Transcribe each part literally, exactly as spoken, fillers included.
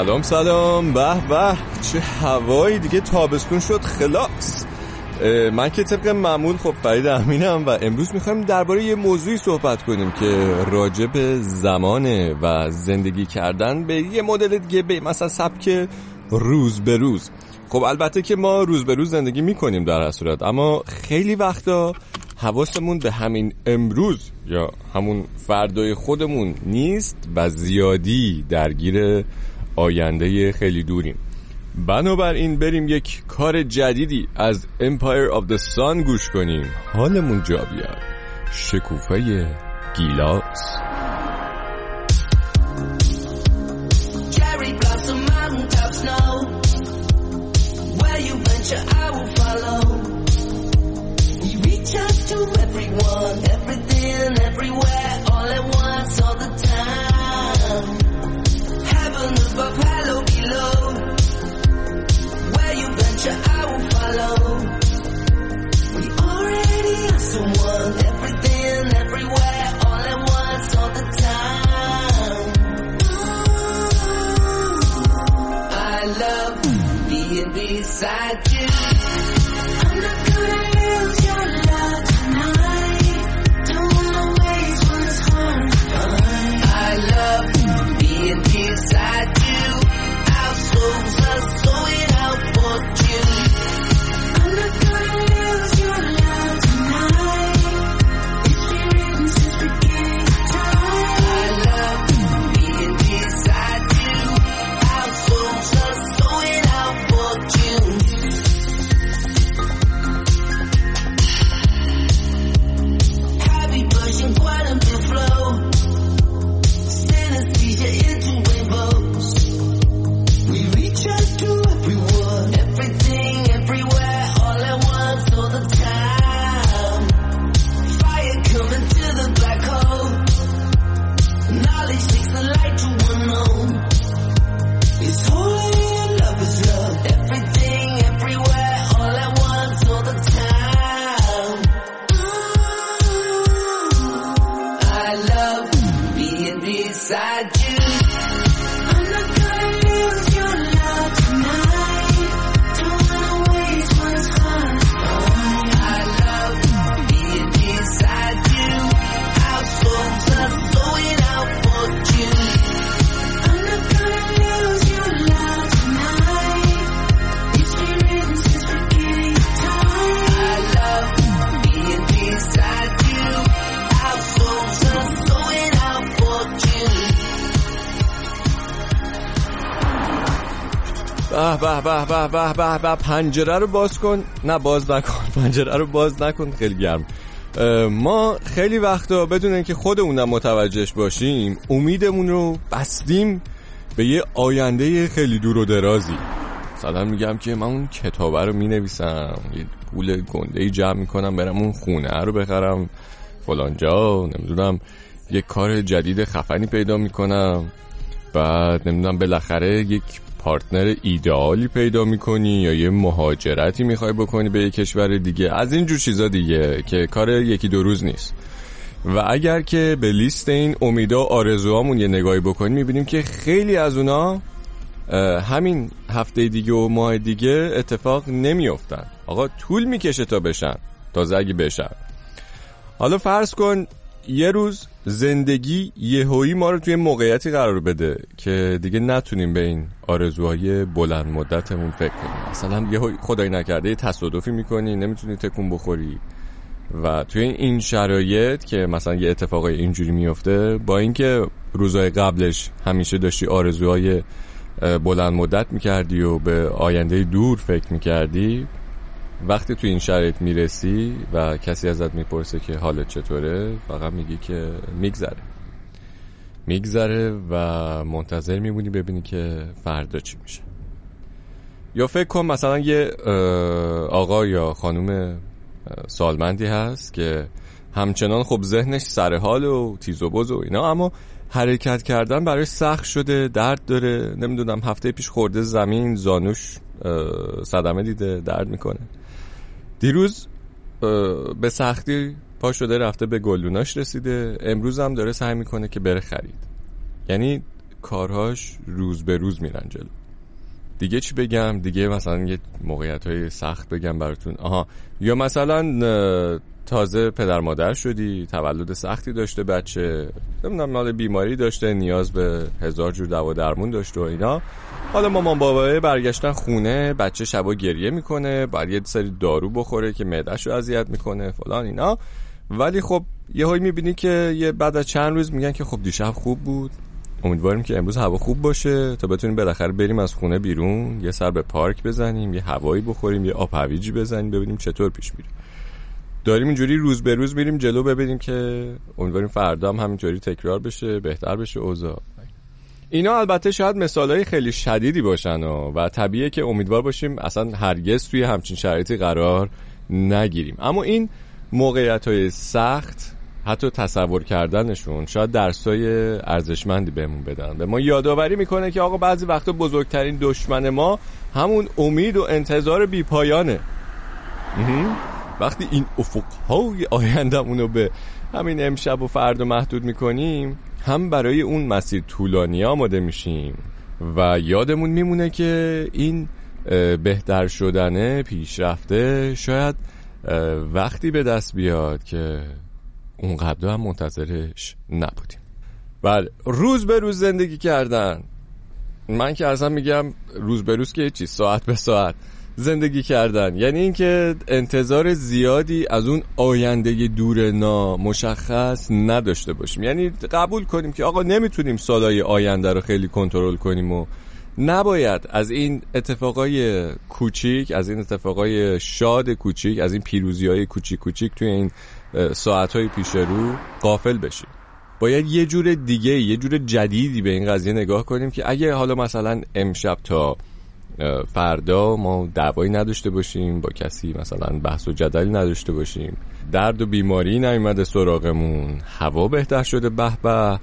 سلام سلام، به به چه هوایی دیگه، تابستون شد خلاص. من که طبق معمول خب فرید امینم و امروز میخوایم درباره یه موضوعی صحبت کنیم که راجع به زمانه و زندگی کردن به یه مدل دیگه، به مثلا سبک روز به روز. خب البته که ما روز به روز زندگی میکنیم در هر صورت، اما خیلی وقتا حواسمون به همین امروز یا همون فردای خودمون نیست و زیادی درگیر آینده خیلی دوریم. بنابراین بریم یک کار جدیدی از Empire of the Sun گوش کنیم، حالمون جا بیاد. شکوفه گیلاس. To everyone, everything, everywhere, all at once, all the time. Heaven above, hello below. Where you venture, I will follow. We already are someone, everything, everywhere, all at once, all the time. I love being beside you. I'm not gonna lose your love. I love being beside you. Our souls are sold out for you. I'm not gonna lose your love tonight. It's been written since beginning time. I love being beside you. Our souls are sold out for you. Happy version, quantum to flow. Into rainbows, we reach out to everyone, everything, everywhere, all at once, all the time. Fire coming to the black hole. Knowledge takes the light to unknown. It's holy and love is love. Everything, everywhere, all at once, all the time. I love being beside you. به به به به به به به پنجره رو باز کن، نه باز نکن، پنجره رو باز نکن، خیلی گرم. ما خیلی وقتا بدون اینکه خودمونم متوجهش باشیم امیدمون رو بستیم به یه آینده خیلی دور و درازی. مثلا میگم که من اون کتابه رو مینویسم، یه پول گنده‌ای جمع میکنم برم اون خونه رو بخرم فلان جا، نمیدونم یه کار جدید خفنی پیدا میکنم، بعد نمیدونم بالاخره یک پارتنر ایدئالی پیدا میکنی یا یه مهاجرتی میخوای بکنی به یه کشور دیگه، از این جور چیزا دیگه که کار یکی دو روز نیست. و اگر که به لیست این امیدا و آرزوهامون یه نگاهی بکنیم میبینیم که خیلی از اونا همین هفته دیگه و ماه دیگه اتفاق نمیافتن. آقا طول میکشه تا بشن، تازه اگه بشن. حالا فرض کن یه روز زندگی یهویی ما رو توی موقعیتی قرار بده که دیگه نتونیم به این آرزوهای بلند مدتمون فکر کنیم. مثلا یه خدای نکرده یه تصادفی میکنی، نمیتونی تکون بخوری و توی این شرایط که مثلا یه اتفاقای اینجوری میفته، با اینکه روزهای قبلش همیشه داشتی آرزوهای بلند مدت میکردی و به آینده دور فکر میکردی، وقتی تو این شرایط میرسی و کسی ازت میپرسه که حالت چطوره، فقط میگی که میگذره میگذره و منتظر میمونی ببینی که فردا چی میشه. یا فکر کن مثلا یه آقا یا خانم سالمندی هست که همچنان خب ذهنش سر حال و تیز و بز و اینا، اما حرکت کردن برای سخت شده، درد داره، نمیدونم هفته پیش خورده زمین، زانوش صدمه دیده، درد میکنه. دیروز به سختی پا شده رفته به گلدوناش رسیده، امروز هم داره سعی میکنه که بره خرید. یعنی کارهاش روز به روز میرن جلو. دیگه چی بگم؟ دیگه مثلا یه موقعیت‌های سخت بگم براتون. آها، یا مثلا تازه پدر مادر شدی، تولد سختی داشته بچه، نمیدونم مال بیماری داشته، نیاز به هزار جور دوا درمون داشته و اینا. حالا مامان بابا برگشتن خونه، بچه شبا گریه میکنه، باید یه سری دارو بخوره که معده‌شو اذیت میکنه فلان اینا. ولی خب یهو میبینی که یه بعد از چند روز میگن که خب دیشب خوب بود، امیدواریم که امروز هوا خوب باشه تا بتونیم بالاخره بریم از خونه بیرون، یه سر به پارک بزنیم، یه هوایی بخوریم، یه آب هویجی بزنیم، ببینیم چطور پیش میره. داریم اینجوری روز به روز میریم جلو، ببینیم که امیدواریم فردا هم همینطوری تکرار بشه، بهتر بشه اوضاع. اینا البته شاید مثالای خیلی شدیدی باشن و, و طبیعیه که امیدوار باشیم اصلا هرگز توی همچین شرایطی قرار نگیریم. اما این موقعیت‌های سخت، حتی تصور کردنشون شاید درسای ارزشمندی بهمون بدن. به ما یادآوری میکنه که آقا بعضی وقتا بزرگترین دشمن ما همون امید و انتظار بی‌پایانه. وقتی این افقهای آیندمون رو به همین امشب و فردا محدود میکنیم، هم برای اون مسیر طولانی آماده میشیم و یادمون میمونه که این بهتر شدنه، پیشرفته شاید وقتی به دست بیاد که اونقدر هم منتظرش نبودیم. بله، روز به روز زندگی کردن. من که اصلا میگم روز به روز که چی، ساعت به ساعت زندگی کردن، یعنی اینکه انتظار زیادی از اون آینده دور نامشخص نداشته باشیم. یعنی قبول کنیم که آقا نمیتونیم سالهای آینده رو خیلی کنترل کنیم و نباید از این اتفاقای کوچیک، از این اتفاقای شاد کوچیک، از این پیروزی‌های کوچیک کوچیک توی این ساعت‌های پیش رو غافل بشیم. باید یه جور دیگه، یه جور جدیدی به این قضیه نگاه کنیم که اگه حالا مثلا امشب تا فردا ما دعوایی نداشته باشیم با کسی، مثلا بحث و جدلی نداشته باشیم، درد و بیماری نیومده سراغمون، هوا بهتر شده به به،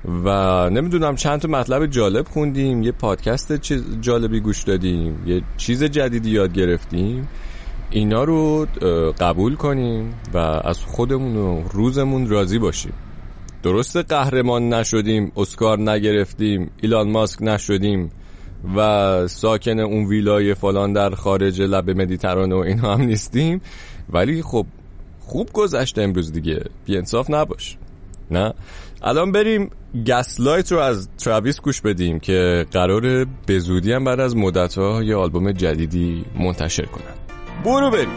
و نمیدونم چند تا مطلب جالب خوندیم، یه پادکست جالبی گوش دادیم، یه چیز جدیدی یاد گرفتیم، اینا رو قبول کنیم و از خودمون و روزمون راضی باشیم. درسته قهرمان نشدیم، اسکار نگرفتیم، ایلان ماسک نشدیم و ساکن اون ویلای فلان در خارج لب مدیترانه و اینا هم نیستیم، ولی خب خوب گذشته امروز دیگه، بی انصاف نباش. نه الان بریم گسلایت رو از تراویس گوش بدیم که قراره به زودی هم بعد از مدت‌ها یه آلبوم جدیدی منتشر کنن. برو بریم.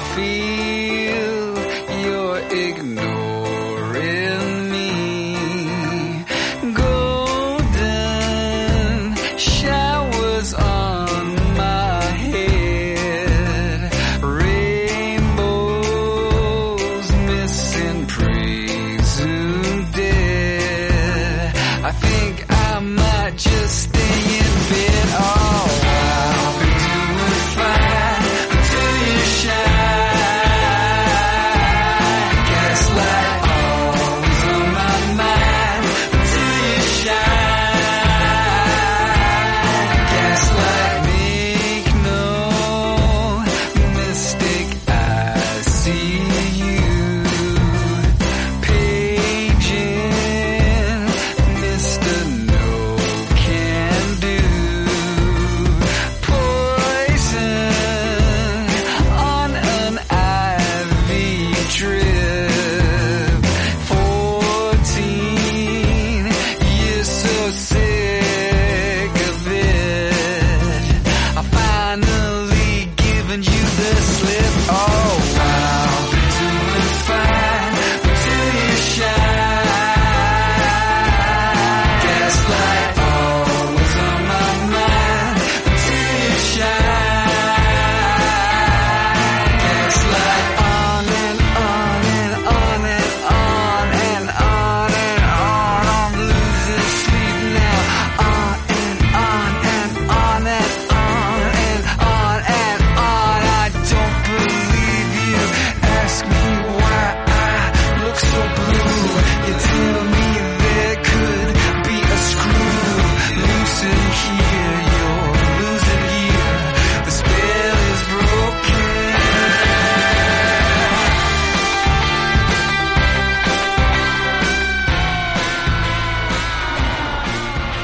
Feel you're ignoring me.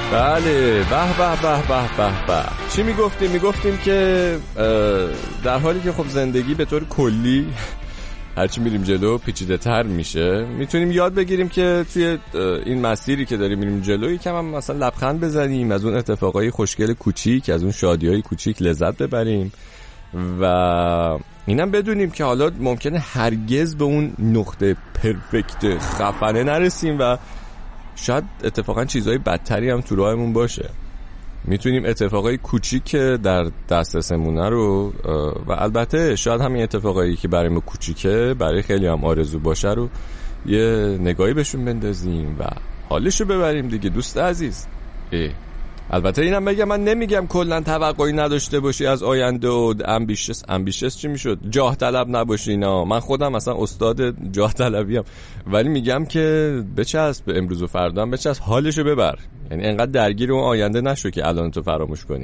بله، به به به به به به. چی میگفتیم؟ میگفتیم که در حالی که خب زندگی به طور کلی هرچی میریم جلو پیچیده تر میشه، میتونیم یاد بگیریم که توی این مسیری که داریم میریم جلو یکم هم مثلا لبخند بزنیم، از اون اتفاقای خوشگل کوچیک، از اون شادیهای کوچیک لذت ببریم و اینم بدونیم که حالا ممکنه هرگز به اون نقطه پرفکت خفنه نرسیم و شاید اتفاقا چیزهای بدتری هم تو راهمون باشه. میتونیم اتفاقای کوچیک که در دسترسمونه رو و البته شاید همین اتفاقایی که برای ما کوچیکه برای خیلی هم آرزو باشه رو یه نگاهی بهشون بندازیم و حالشو ببریم دیگه دوست عزیز. اه. البته اینم بگم من نمیگم کلا توقعی نداشته باشی از آینده و امبیشس امبیشس چی میشد جاه طلب نباشی. نه من خودم مثلا استاد جاه طلبیم، ولی میگم که بچسب به امروز و فردا هم بچسب، حالشو ببر. یعنی انقدر درگیر اون آینده نشو که الان تو فراموش کنی.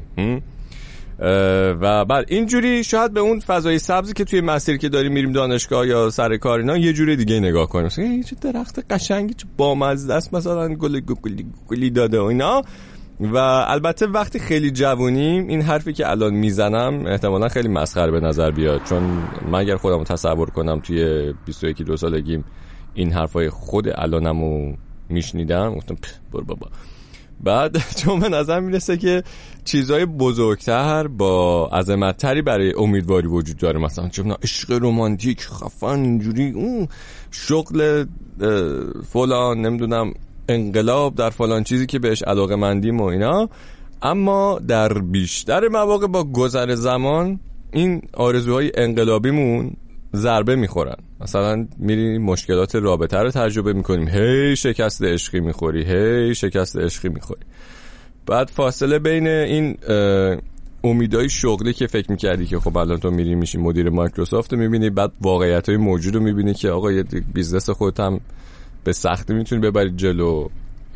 و بعد اینجوری شاید به اون فضای سبزی که توی مسیر که داریم میریم دانشگاه یا سر کار اینا یه جوری دیگه نگاه کنیم. مثلا چه درخت قشنگی، چه بامزه است، مثلا گل گلی گلی داده و اینا. و البته وقتی خیلی جوونیم این حرفی که الان میزنم احتمالا خیلی مسخره به نظر بیاد، چون من اگر خودم تصور کنم توی بیست و یک دو سالگیم این حرفای خود الانمو میشنیدم گفتم برو بابا. بعد چون به نظر میرسه که چیزای بزرگتر با عظمت‌تری برای امیدواری وجود داره، مثلا چون عشق رمانتیک خفن اینجوری، اون شغل فلان نمیدونم انقلاب در فلان چیزی که بهش علاقه مندیم و اینا. اما در بیشتر مواقع با گذر زمان این آرزوهای انقلابیمون ضربه میخورن. مثلا میریم مشکلات رابطه رو تجربه میکنیم، هی شکست عشقی میخوری، هی شکست عشقی میخوری. بعد فاصله بین این امیدهای شغلی که فکر میکردی که خب الان تو میری میشی مدیر مایکروسافت رو میبینی، بعد واقعیتهای موجود رو میبینی که آقا یه بیزنس خودت هم به سختی میتونی ببری جلو،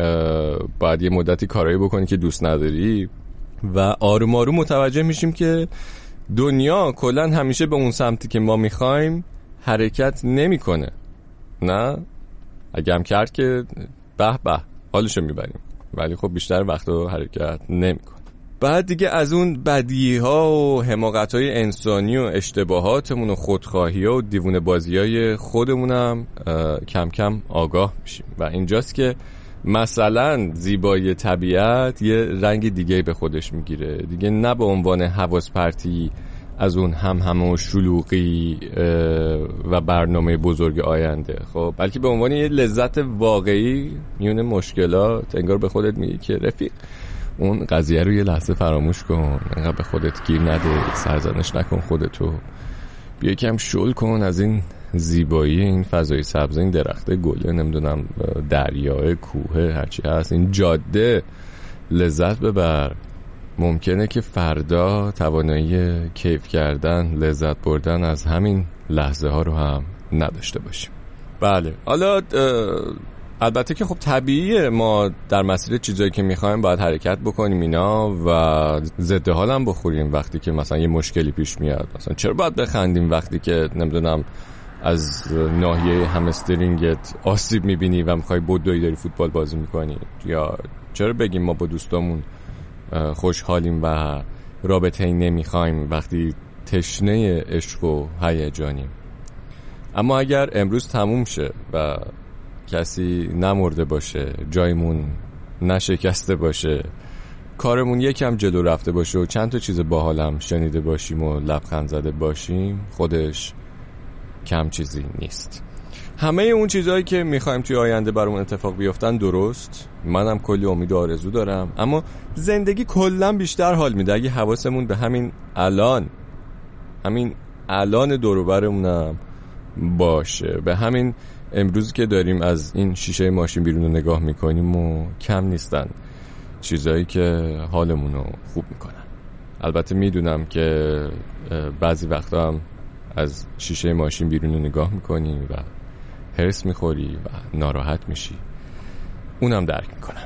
باید یه مدتی کارایی بکنی که دوست نداری و آروم آروم متوجه میشیم که دنیا کلا همیشه به اون سمتی که ما میخوایم حرکت نمیکنه. نه اگه هم کرد که به به حالشو میبریم، ولی خب بیشتر وقتا حرکت نمیکنه. بعد دیگه از اون بدیها و حماقت‌های انسانی و اشتباهاتمون و خودخواهی‌ها و دیوونه بازی‌های خودمونم کم کم آگاه میشیم و اینجاست که مثلا زیبایی طبیعت یه رنگ دیگه به خودش میگیره دیگه، نه به عنوان حواس پرتی از اون هم همه و شلوغی و برنامه بزرگ آینده، خب بلکه به عنوان یه لذت واقعی میونه مشکلات. انگار به خودت میگی که رفیق اون قضیه رو یه لحظه فراموش کن، انقدر به خودت گیر نده، سرزنش نکن خودتو، بیا یکم شل کن از این زیبایی این فضای سبز، این درخت گله، نمیدونم دریای، کوه، هرچی هست، این جاده لذت ببر. ممکنه که فردا توانایی کیف کردن، لذت بردن از همین لحظه ها رو هم نداشته باشیم. بله حالا البته که خب طبیعیه ما در مسیر چیزایی که میخوایم باید حرکت بکنیم اینا و ضد حال هم بخوریم وقتی که مثلا یه مشکلی پیش میاد. مثلا چرا باید بخندیم وقتی که نمیدونم از ناحیه همسترینگت آسیب میبینی و میخوای بدوی داری فوتبال بازی میکنی، یا چرا بگیم ما با دوستامون خوشحالیم و رابطه ای نمیخوایم وقتی تشنه عشق و هیجانیم. اما اگر امروز تموم شه و کسی نمرده باشه، جایمون نشکسته باشه، کارمون یکم جلو رفته باشه و چند تا چیز باحالم شنیده باشیم و لبخند زده باشیم، خودش کم چیزی نیست. همه اون چیزهایی که میخوایم توی آینده برامون اتفاق بیفتن درست، منم کلی امید و آرزو دارم، اما زندگی کلا بیشتر حال میده اگه حواسمون به همین الان همین الان دور و برمونم باشه، به همین امروز که داریم از این شیشه ماشین بیرون رو نگاه میکنیم و کم نیستن چیزایی که حالمون رو خوب میکنن. البته میدونم که بعضی وقتا هم از شیشه ماشین بیرون رو نگاه میکنی و هرس میخوری و ناراحت میشی، اونم درک میکنم.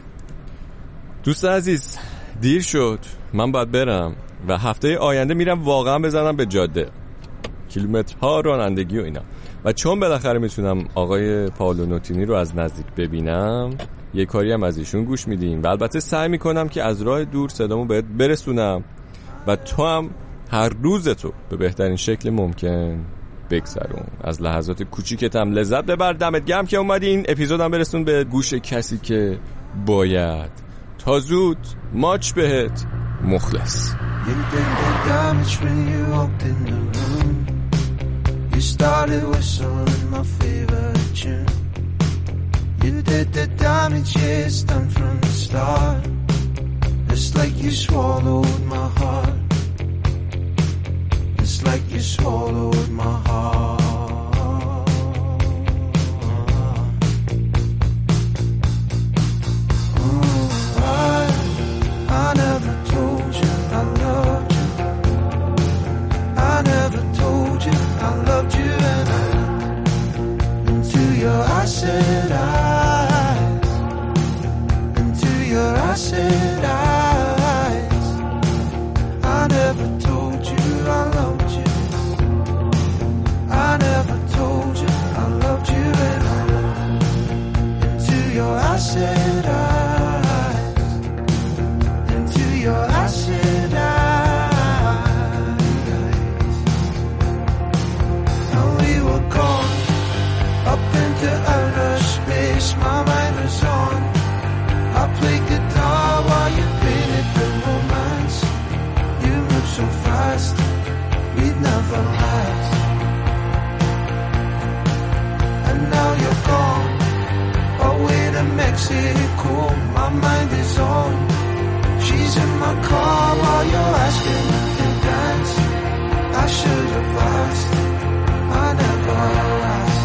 دوست عزیز دیر شد، من باید برم و هفته آینده میرم واقعا بزنم به جاده، کیلومترها رانندگی و اینا. و چون بالاخره میتونم آقای پائولو نوتینی رو از نزدیک ببینم، یه کاری هم از ایشون گوش میدیم و البته سعی میکنم که از راه دور صدامو بهت برسونم و تو هم هر روز تو به بهترین شکل ممکن بگذرون. از لحظات کوچیکت هم لذت ببر. دمت گرم که اومدی این اپیزودم برسون به گوش کسی که باید. تا زود، ماچ بهت، مخلص. You did the damage when you walked in the room. You started whistling my favorite tune. You did the damage, yeah, it's done from the start. It's like you swallowed my heart. It's like you swallowed my heart. I said eyes, into your I said eyes. I never told you I loved you. I never told you I loved you, and I into your I said eyes, into your I said eyes. And we were gone up into outer space, my mind was on. I played guitar while you painted the romance. You moved so fast, we'd never last. And now you're gone, away to Mexico. My mind is on. She's in my car while you're asking to dance. I should have asked, I never asked.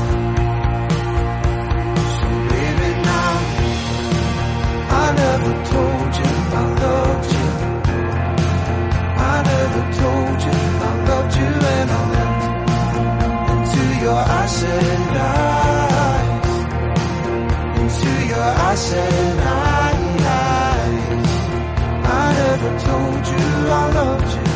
I never told you I loved you. I never told you I loved you, and I looked into your acid eyes, into your acid eyes. I never told you I loved you.